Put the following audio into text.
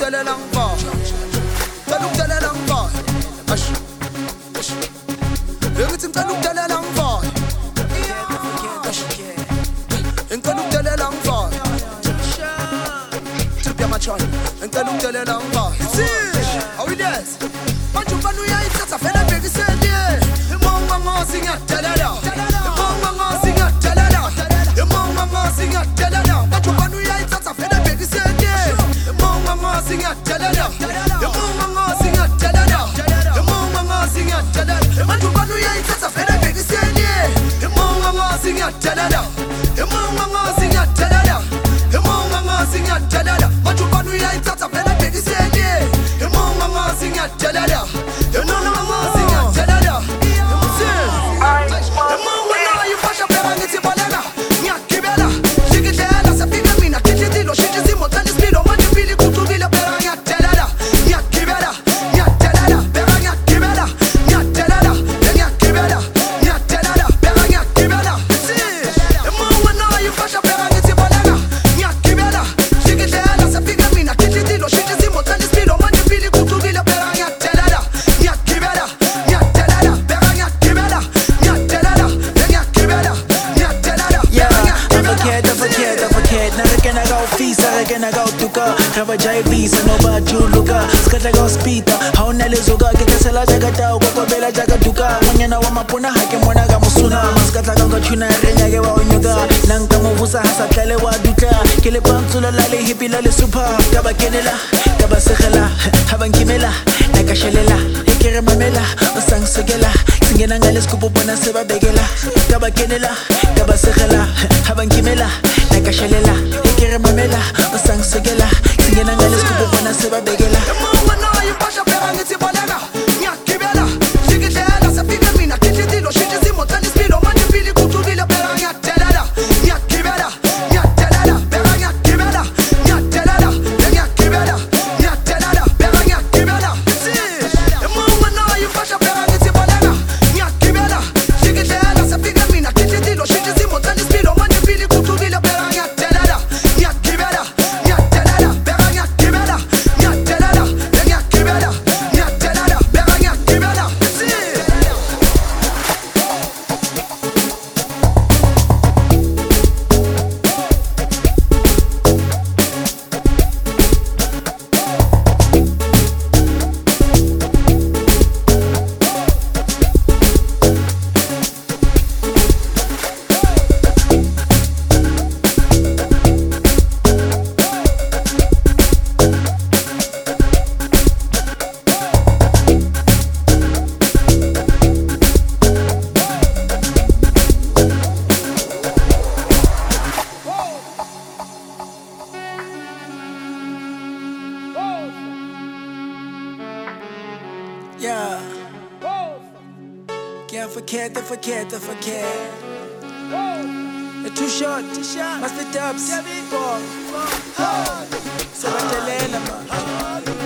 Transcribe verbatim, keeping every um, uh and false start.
ukudlalela ngiva ngicela ukudlalela ngiva ash ash ngithi ngicela ukudlalela ngiva ngicela ukudlalela ngiva trip ya machon ngicela ukudlalela ngiva awu yes manje ufana uyayithatha vele bhekiseni monga ngosi ngiyadlalela monga ngosi ngiyadlalela monga ngosi ngiyadlalela manje ufana uyayithatha vele bhekiseni monga ngosi ngiyadlalela monga ngosi ngiyadlalela monga ngosi ngiyadlalela manje ufana uyayithatha vele bhekiseni monga ngosi ngiyadlalela monga ngosi ngiyadlalela monga ngosi ngiyadlalela manje ufana uyayithatha vele bhekiseni monga ngosi ngiyadlalela monga ngosi ngiyadlalela Raba jaivisa no bajuluka skata ga hospita hauna lezoka ke tsela jaga tao kwa bela jaga duka monyana wa mapona ha ke mona ga musuna maskata ga ngachuna renya ke wa onyuka nanga movusa hasa tlale wa duka ke le pantsulo la le hipila le super ka ba kenela ka ba segela ha ba nkimela na ka shelela e ke re mamela o sang segela singena ngale skupo bona se ba begela ka ba kenela ka ba segela ha ba nkimela na ka shelela e ke re mamela o sang segela singena ngale skupo bona se ba begela monga nayo pasha phela ngithi baleka ngiyagibela ngikidlela safika mina kidlidilo shithe zimotani speedo manje phili kuthukile phela ngiyadlela ngiyagibela ngiyadlela phela ngiyagibela ngiyadlela ngiyagibela ngiyadlela phela ngiyagibela monga nayo pasha phela ngithi baleka ngiyagibela ngikidlela safika mina kidlidilo shithe zimotani speedo manje phili kuthukile phela ngiyadlela ngiyagibela ngiyadlela phela ngiyagibela ngiyadlela ngiyagibela ngiyadlela phela ngiyagibela Yeah, can't forget, don't forget, don't forget. The too short, master dubs, four, four, seven, man.